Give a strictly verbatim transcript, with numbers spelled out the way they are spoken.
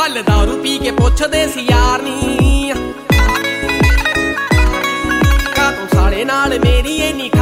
कल दारू पी के पुछदे सी यार नी का तू साले नाल मेरी इन्नी